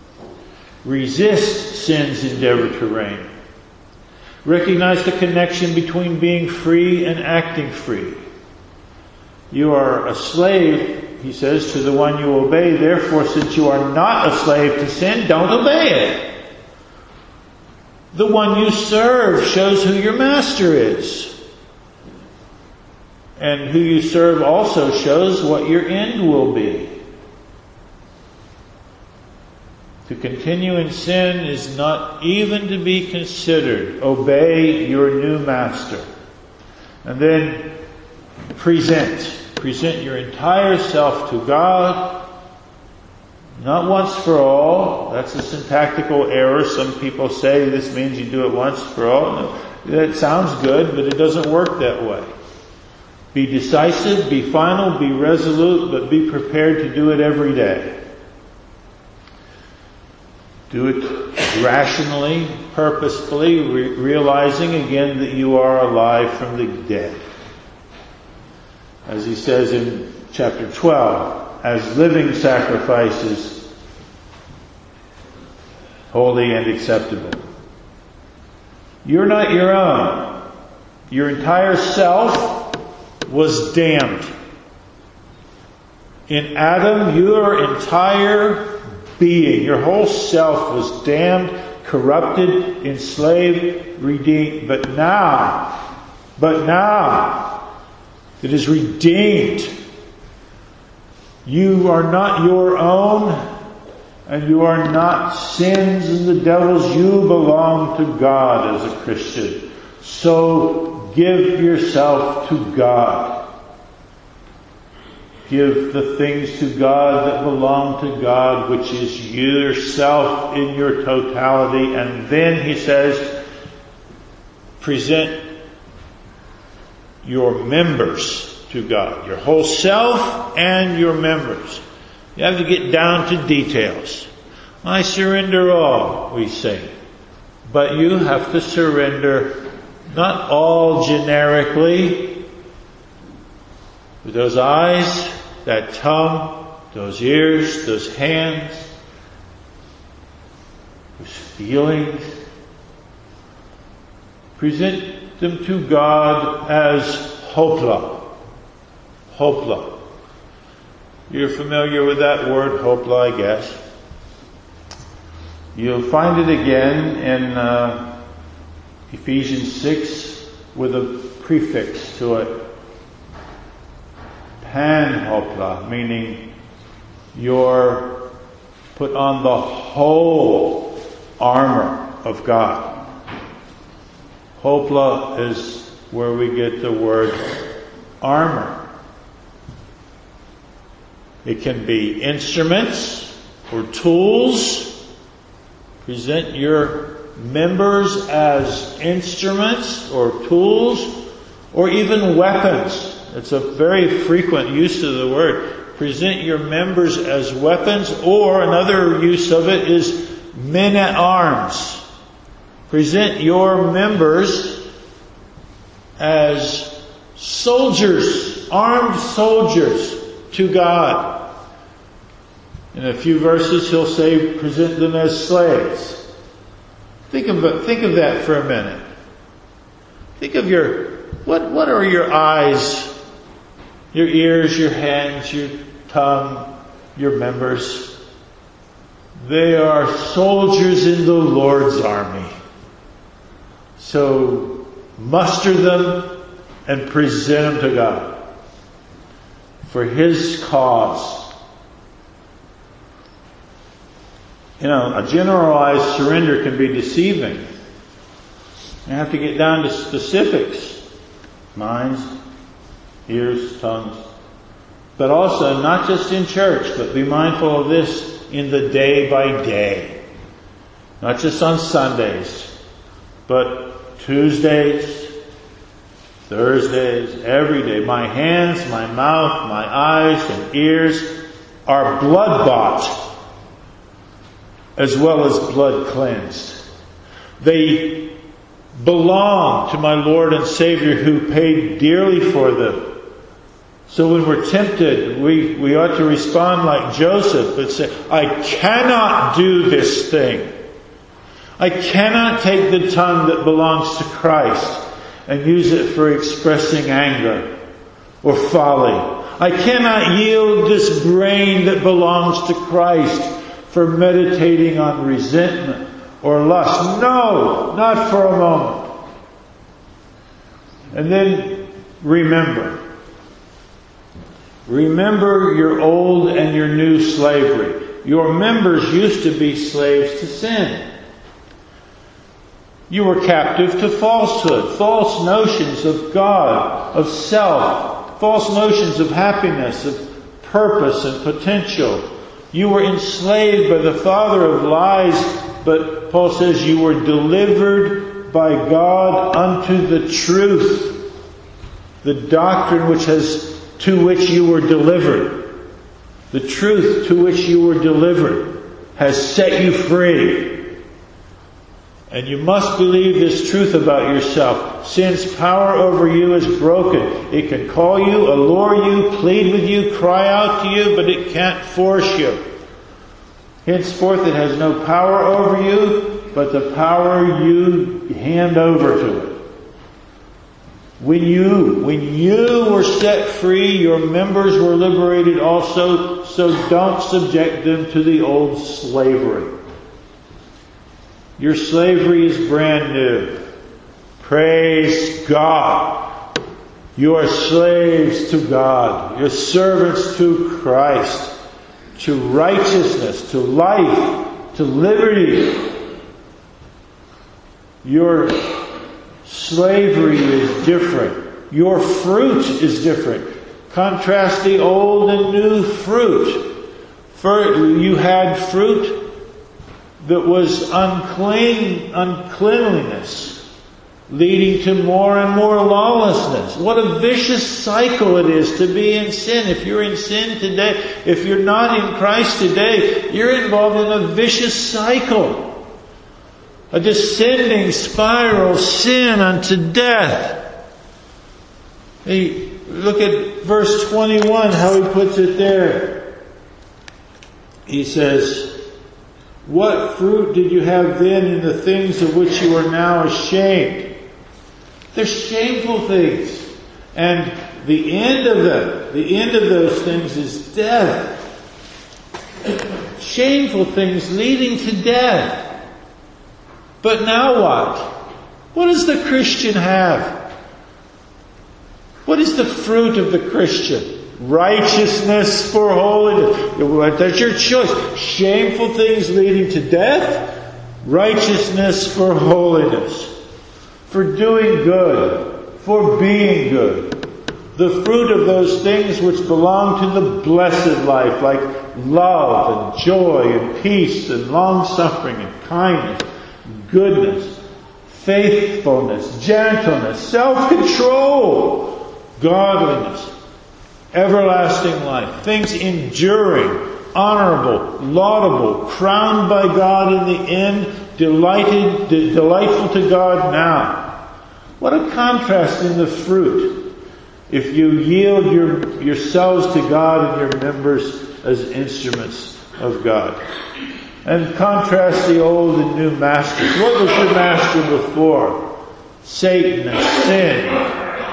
Resist sin's endeavor to reign. Recognize the connection between being free and acting free. You are a slave, he says, to the one you obey. Therefore, since you are not a slave to sin, don't obey it. The one you serve shows who your master is. And who you serve also shows what your end will be. To continue in sin is not even to be considered. Obey your new master. And then present your entire self to God. Not once for all. That's a syntactical error. Some people say this means you do it once for all. No, that sounds good, but it doesn't work that way. Be decisive, be final, be resolute, but be prepared to do it every day. Do it rationally, purposefully, realizing again that you are alive from the dead. As he says in chapter 12, as living sacrifices, holy and acceptable. You're not your own. Your entire self was damned. In Adam, your entire being, your whole self was damned, corrupted, enslaved, redeemed. But now, it is redeemed. You are not your own, and you are not sin's and the devil's. You belong to God as a Christian. So give yourself to God. Give the things to God that belong to God, which is yourself in your totality. And then he says, present your members to God. Your whole self and your members. You have to get down to details. I surrender all, we say. But you have to surrender not all generically. With those eyes, that tongue, those ears, those hands, those feelings. Present them to God as hopla. Hopla. You're familiar with that word, hopla, I guess. You'll find it again in Ephesians 6 with a prefix to it. Panhopla, meaning you're put on the whole armor of God. Hopla is where we get the word armor. It can be instruments or tools. Present your members as instruments or tools, or even weapons. It's a very frequent use of the word. Present your members as weapons, or another use of it is men at arms. Present your members as soldiers, armed soldiers to God. In a few verses he'll say, present them as slaves. Think of that for a minute. Think of your What are your eyes, your ears, your hands, your tongue, your members? They are soldiers in the Lord's army. So muster them and present them to God for His cause. A generalized surrender can be deceiving. You have to get down to specifics. Minds, ears, tongues. But also, not just in church, but be mindful of this in the day by day. Not just on Sundays, but Tuesdays, Thursdays, every day. My hands, my mouth, my eyes and ears are blood-bought as well as blood-cleansed. They belong to my Lord and Savior who paid dearly for them. So when we're tempted, we ought to respond like Joseph and say, I cannot do this thing. I cannot take the tongue that belongs to Christ and use it for expressing anger or folly. I cannot yield this brain that belongs to Christ for meditating on resentment or lust. No, not for a moment. And then remember your old and your new slavery. Your members used to be slaves to sin. You were captive to falsehood, false notions of God, of self, false notions of happiness, of purpose and potential. You were enslaved by the father of lies, but Paul says you were delivered by God unto the truth, the doctrine to which you were delivered. The truth to which you were delivered has set you free. And you must believe this truth about yourself. Sin's power over you is broken. It can call you, allure you, plead with you, cry out to you, but it can't force you. Henceforth it has no power over you, but the power you hand over to it. When you were set free, your members were liberated also, so don't subject them to the old slavery. Your slavery is brand new. Praise God. You are slaves to God. You're servants to Christ, to righteousness, to life, to liberty. Your slavery is different. Your fruit is different. Contrast the old and new fruit. You had fruit that was uncleanliness, leading to more and more lawlessness. What a vicious cycle it is to be in sin. If you're in sin today, if you're not in Christ today, you're involved in a vicious cycle. A descending spiral, sin unto death. Hey, look at verse 21, how he puts it there. He says, what fruit did you have then in the things of which you are now ashamed? They're shameful things. And the end of them, the end of those things is death. Shameful things leading to death. But now what? What does the Christian have? What is the fruit of the Christian? Righteousness for holiness. That's your choice. Shameful things leading to death. Righteousness for holiness. For doing good. For being good. The fruit of those things which belong to the blessed life, like love and joy and peace and long-suffering and kindness, goodness, faithfulness, gentleness, self-control, godliness, everlasting life, things enduring, honorable, laudable, crowned by God in the end, delightful to God now. What a contrast in the fruit if you yield yourselves to God and your members as instruments of God. And contrast the old and new masters. What was your master before? Satan and sin.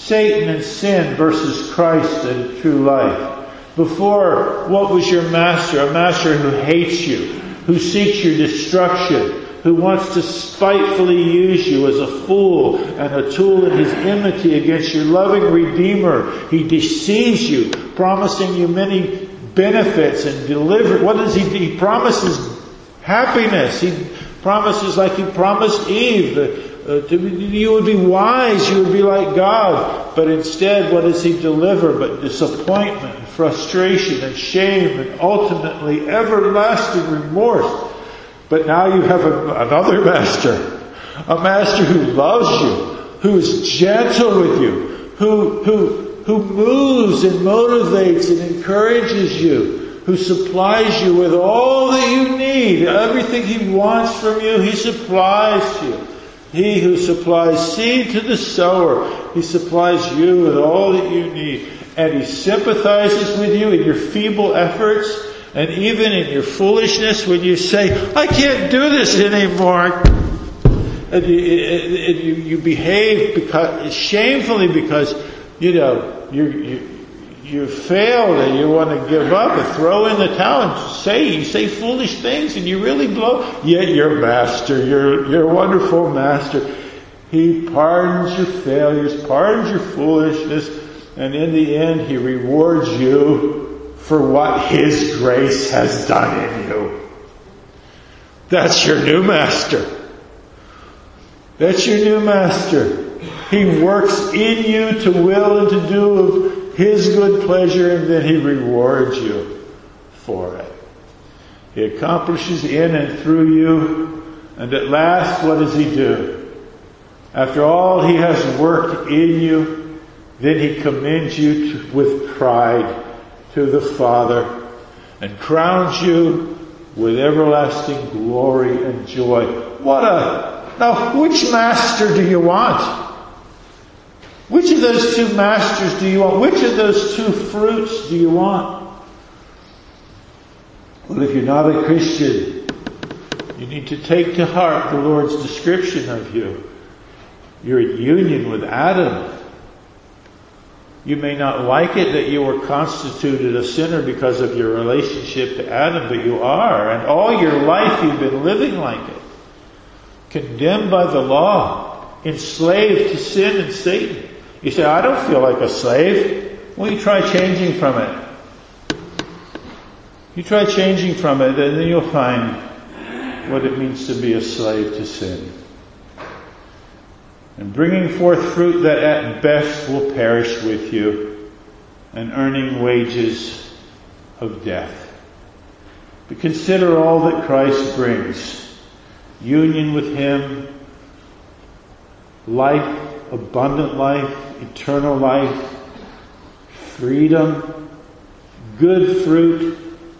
Satan and sin versus Christ and true life. Before, what was your master? A master who hates you, who seeks your destruction, who wants to spitefully use you as a fool and a tool in his enmity against your loving Redeemer. He deceives you, promising you many benefits and deliver. What does he do? He promises happiness. He promises, like he promised Eve, you would be wise, you would be like God. But instead, what does he deliver but disappointment and frustration and shame and ultimately everlasting remorse? But now you have another master, a master who loves you, who is gentle with you, who moves and motivates and encourages you, who supplies you with all that you need. Everything he wants from you, he supplies you. He who supplies seed to the sower, he supplies you with all that you need. And he sympathizes with you in your feeble efforts, and even in your foolishness when you say, I can't do this anymore. And you behave shamefully because, you failed and you want to give up and throw in the towel and you say foolish things and you really blow. Yet your master, your wonderful master, he pardons your failures, pardons your foolishness, and in the end he rewards you for what his grace has done in you. That's your new master. That's your new master. He works in you to will and to do of his good pleasure, and then he rewards you for it. He accomplishes in and through you, and at last, what does he do? After all he has worked in you, then he commends you with pride to the Father and crowns you with everlasting glory and joy. Now, which master do you want? Which of those two masters do you want? Which of those two fruits do you want? Well, if you're not a Christian, you need to take to heart the Lord's description of you. You're in union with Adam. You may not like it that you were constituted a sinner because of your relationship to Adam, but you are. And all your life you've been living like it. Condemned by the law. Enslaved to sin and Satan. You say, I don't feel like a slave. Well, you try changing from it. You try changing from it, and then you'll find what it means to be a slave to sin. And bringing forth fruit that at best will perish with you, and earning wages of death. But consider all that Christ brings. Union with him, life, abundant life, eternal life, freedom, good fruit.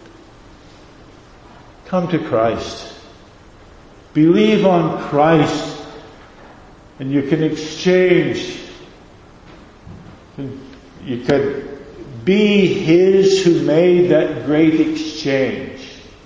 Come to Christ. Believe on Christ. And you can exchange. You can be his who made that great exchange.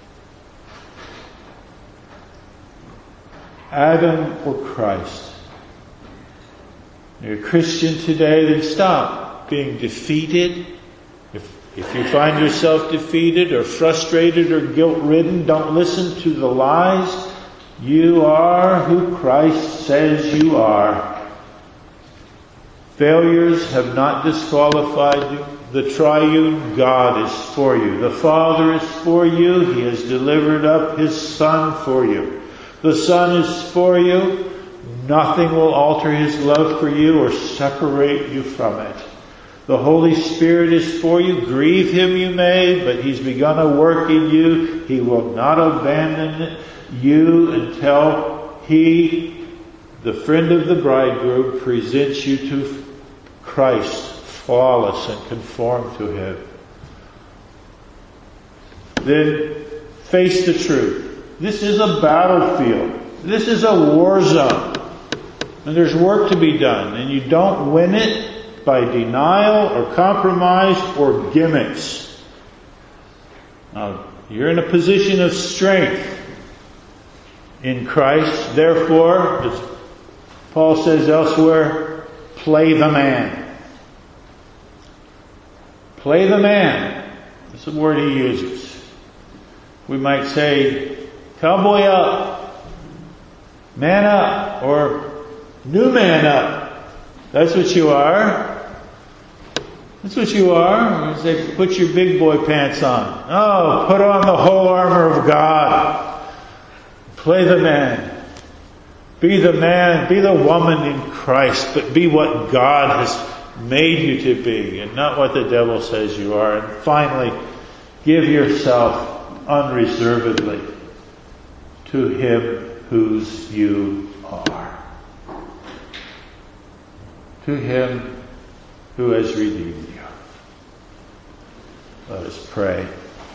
Adam or Christ. You're a Christian today, then stop being defeated. If you find yourself defeated or frustrated or guilt-ridden, don't listen to the lies. You are who Christ says you are. Failures have not disqualified you. The triune God is for you. The Father is for you. He has delivered up his Son for you. The Son is for you. Nothing will alter his love for you or separate you from it. The Holy Spirit is for you. Grieve him you may, but he's begun a work in you. He will not abandon you until he, the friend of the bridegroom, presents you to Christ, flawless and conformed to him. Then face the truth. This is a battlefield. This is a war zone. And there's work to be done. And you don't win it by denial or compromise or gimmicks. Now, you're in a position of strength in Christ. Therefore, as Paul says elsewhere, play the man. Play the man. That's the word he uses. We might say, cowboy up, man up, or new man up. That's what you are. That's what you are. We say, put your big boy pants on. Oh, put on the whole armor of God. Play the man. Be the man, be the woman in Christ, but be what God has made you to be and not what the devil says you are. And finally, give yourself unreservedly to Him whose you are. To Him who has redeemed you. Let us pray.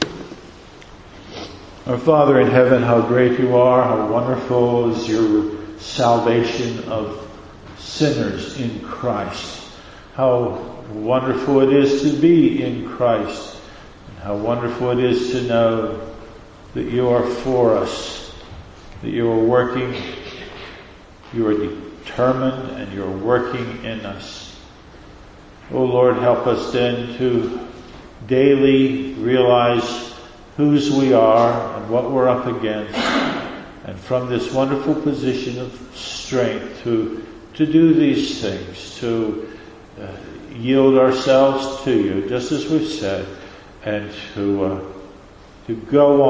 Our Father in heaven, how great you are, how wonderful is your salvation of sinners in Christ. How wonderful it is to be in Christ. And how wonderful it is to know that you are for us, that you are working, you are determined, and you are working in us. Oh Lord, help us then to daily realize whose we are and what we're up against. And from this wonderful position of strength to do these things, to yield ourselves to you, just as we've said, and to go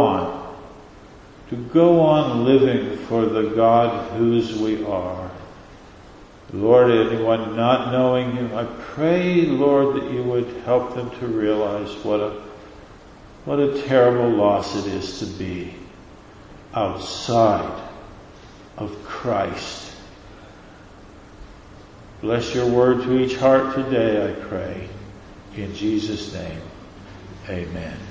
on living for the God whose we are. Lord, anyone not knowing you, I pray, Lord, that you would help them to realize what a terrible loss it is to be outside of Christ. Bless your word to each heart today, I pray. In Jesus' name, amen.